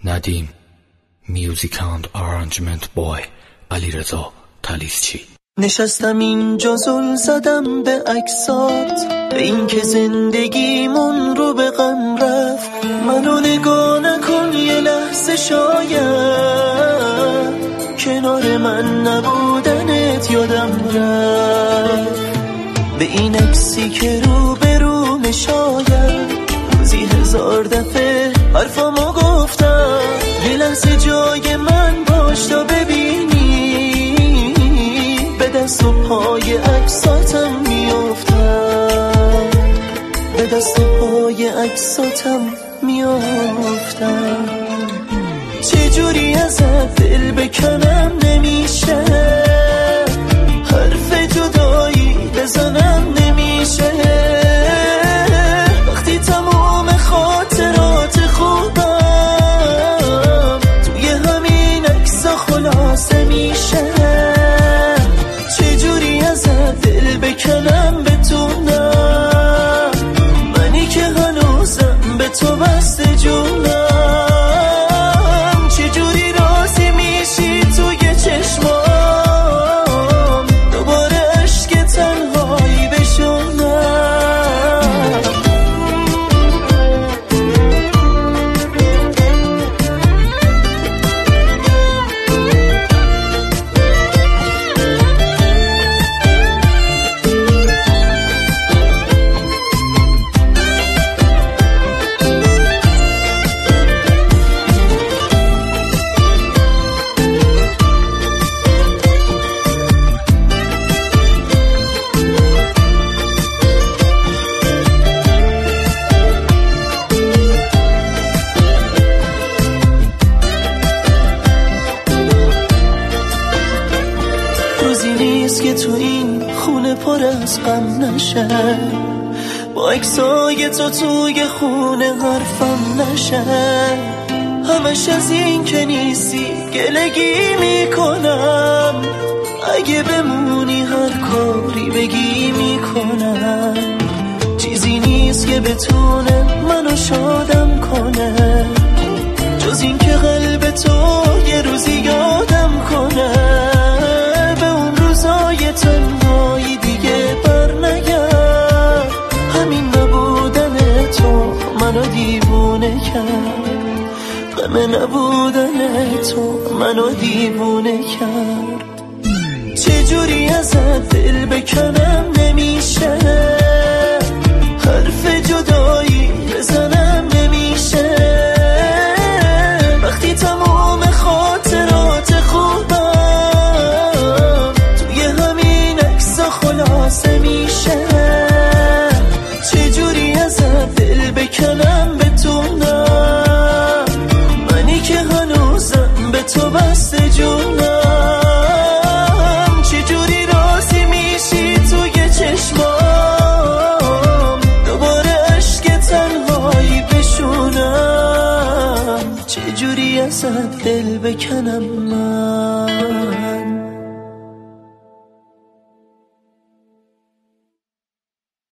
ندیم. میوزیک اند آرانجمنت بای علیرضا طلیسچی. نشستم اینجا زل زدم به عکسات، به این که زندگیمون رو به غم رفت. منو نگاه نکن یه لحظه، شاید کنار من نبودنت یادم رفت. به این عکسی که رو به رو شاید روزی 1000 دفعه حرفامو گفتم. یه لحظه جای من باش تا ببینی به دست و پای عکساتم میافتم، به دست و پای عکساتم میافتم. چجوری ازت دل بکنم نمیشه، حرف جدایی بزنم نمیشه. وقتی تمام خاطرات خوبم توی همین عکسا خلاصه میشه. چجوری ازت دل بکنم بتونم، منی که هنوزم به تو بسته جونم. که تو این خونه پر از غم نشه، با عکسای تو توی خونه حرفم نشه. همش از این که نیستی گلگی میکنم، اگه بمونی هر کاری بگی میکنم. چیزی نیست که بتونه منو شادم کنه جز این که قلب تو یه روزی یادم کنه. تنهایی دیگه بر نگرد، همین نبودن تو منو دیوونه کرد. غم نبودن تو منو دیوونه کرد. چجوری ازت دل بکنم نمیشه، حرف جدایی بزنم نمیشه. وقتی تمام خاطرات خوبم خلاصه میشه. چجوری ازت دل بکنم بتونم، منی که هنوزم به تو بسته جونم. چجوری راضی میشی توی چشمام دوباره عشق تنهایی بشونم. چجوری ازت دل بکنم من.